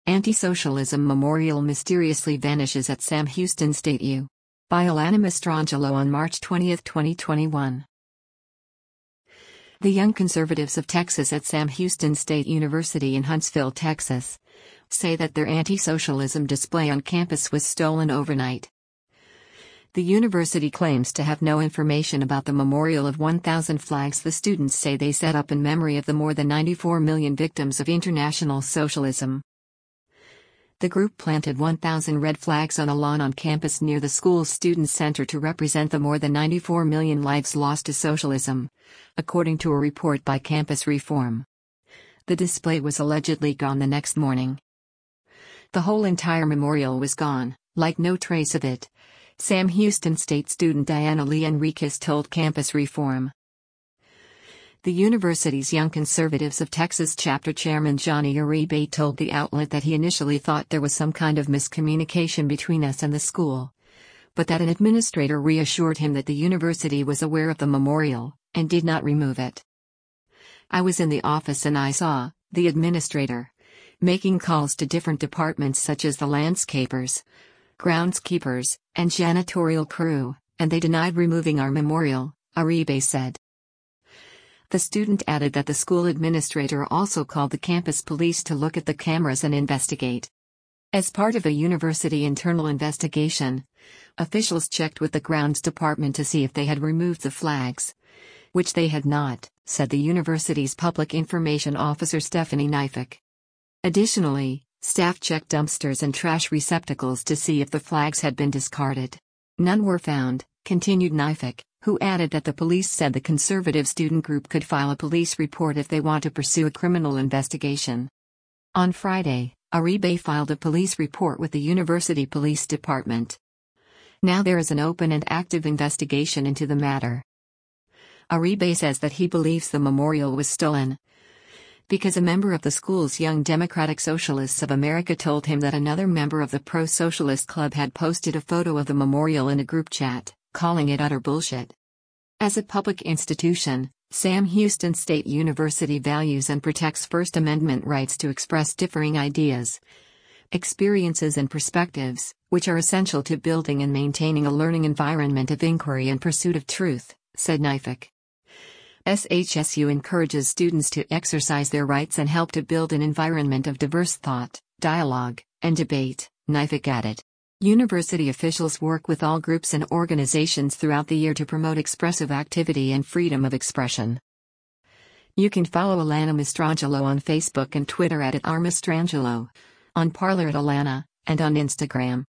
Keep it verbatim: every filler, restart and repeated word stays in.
Anti-Socialism Memorial mysteriously vanishes at Sam Houston State U. By Alana Mastrangelo on March twentieth, twenty twenty-one. The Young Conservatives of Texas at Sam Houston State University in Huntsville, Texas, say that their anti-socialism display on campus was stolen overnight. The university claims to have no information about the memorial of one thousand flags the students say they set up in memory of the more than ninety-four million victims of international socialism. The group planted one thousand red flags on a lawn on campus near the school's student center to represent the more than ninety-four million lives lost to socialism, according to a report by Campus Reform. The display was allegedly gone the next morning. The whole entire memorial was gone, like no trace of it, Sam Houston State student Diana Lee Enriquez told Campus Reform. The university's Young Conservatives of Texas chapter chairman Johnny Uribe told the outlet that he initially thought there was some kind of miscommunication between us and the school, but that an administrator reassured him that the university was aware of the memorial and did not remove it. I was in the office and I saw the administrator making calls to different departments such as the landscapers, groundskeepers, and janitorial crew, and they denied removing our memorial, Uribe said. The student added that the school administrator also called the campus police to look at the cameras and investigate. As part of a university internal investigation, officials checked with the grounds department to see if they had removed the flags, which they had not, said the university's public information officer Stephanie Nifik. Additionally, staff checked dumpsters and trash receptacles to see if the flags had been discarded. None were found, continued Nifik, who added that the police said the conservative student group could file a police report if they want to pursue a criminal investigation. On Friday, Uribe filed a police report with the university police department. Now there is an open and active investigation into the matter. Uribe says that he believes the memorial was stolen because a member of the school's Young Democratic Socialists of America told him that another member of the Pro-Socialist Club had posted a photo of the memorial in a group chat, calling it utter bullshit. As a public institution, Sam Houston State University values and protects First Amendment rights to express differing ideas, experiences and perspectives, which are essential to building and maintaining a learning environment of inquiry and pursuit of truth, said Nifik. S H S U encourages students to exercise their rights and help to build an environment of diverse thought, dialogue, and debate, Nifik added. University officials work with all groups and organizations throughout the year to promote expressive activity and freedom of expression. You can follow Alana Mastrangelo on Facebook and Twitter at, at r mastrangelo, on Parler at Alana, and on Instagram.